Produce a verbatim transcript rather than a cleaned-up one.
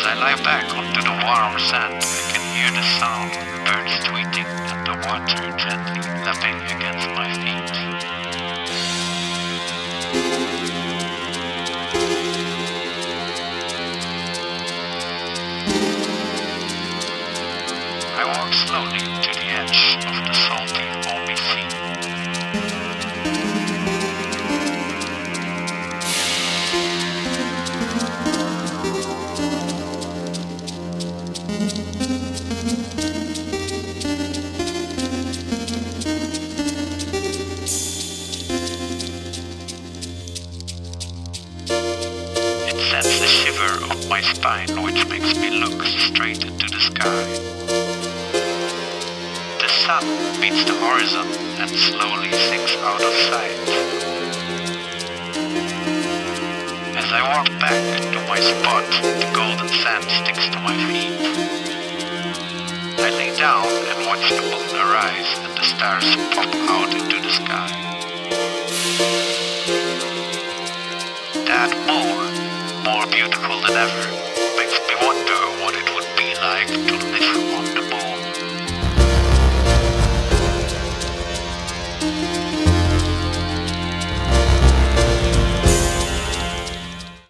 I lie back onto the warm sand, I can hear the sound of birds tweeting and the water gently lapping against my feet. I walk slowly to the edge of the salty, foamy sea. It sends a shiver up my spine, which makes me look straight into the sky. The sun meets the horizon and slowly sinks out of sight. As I walk back to my spot, the golden sand sticks to my feet. I lay down and watch the moon arise and the stars pop out into the sky. That moon, more beautiful than ever, makes me wonder